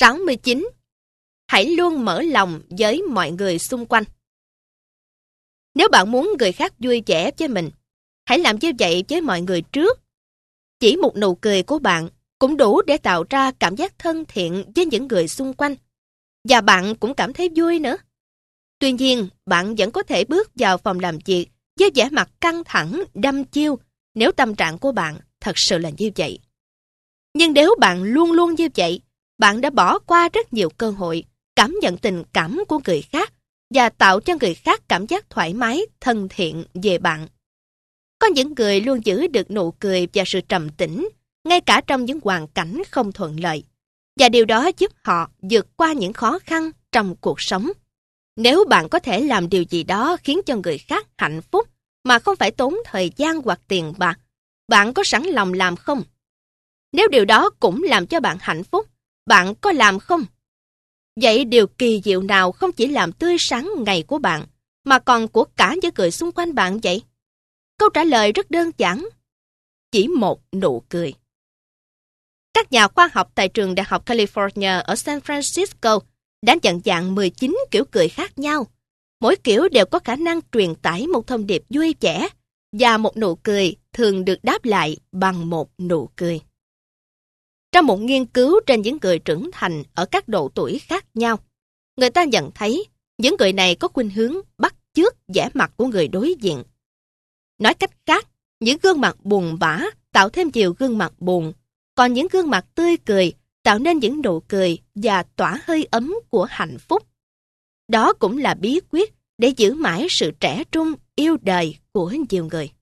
69. Hãy luôn mở lòng với mọi người xung quanh. Nếu bạn muốn người khác vui vẻ với mình, hãy làm như vậy với mọi người trước. Chỉ một nụ cười của bạn cũng đủ để tạo ra cảm giác thân thiện với những người xung quanh. Và bạn cũng cảm thấy vui nữa. Tuy nhiên, bạn vẫn có thể bước vào phòng làm việc với vẻ mặt căng thẳng, đăm chiêu nếu tâm trạng của bạn thật sự là như vậy. Nhưng nếu bạn luôn luôn như vậy, bạn đã bỏ qua rất nhiều cơ hội cảm nhận tình cảm của người khác và tạo cho người khác cảm giác thoải mái, thân thiện về bạn. Có những người luôn giữ được nụ cười và sự trầm tĩnh, ngay cả trong những hoàn cảnh không thuận lợi, và điều đó giúp họ vượt qua những khó khăn trong cuộc sống. Nếu bạn có thể làm điều gì đó khiến cho người khác hạnh phúc mà không phải tốn thời gian hoặc tiền bạc, bạn có sẵn lòng làm không? Nếu điều đó cũng làm cho bạn hạnh phúc, bạn có làm không? Vậy điều kỳ diệu nào không chỉ làm tươi sáng ngày của bạn, mà còn của cả những người xung quanh bạn vậy? Câu trả lời rất đơn giản. Chỉ một nụ cười. Các nhà khoa học tại trường Đại học California ở San Francisco đã nhận dạng 19 kiểu cười khác nhau. Mỗi kiểu đều có khả năng truyền tải một thông điệp vui vẻ, và một nụ cười thường được đáp lại bằng một nụ cười. Trong một nghiên cứu trên những người trưởng thành ở các độ tuổi khác nhau, người ta nhận thấy những người này có khuynh hướng bắt chước vẻ mặt của người đối diện. Nói cách khác, những gương mặt buồn bã tạo thêm nhiều gương mặt buồn, còn những gương mặt tươi cười tạo nên những nụ cười và tỏa hơi ấm của hạnh phúc. Đó cũng là bí quyết để giữ mãi sự trẻ trung, yêu đời của nhiều người.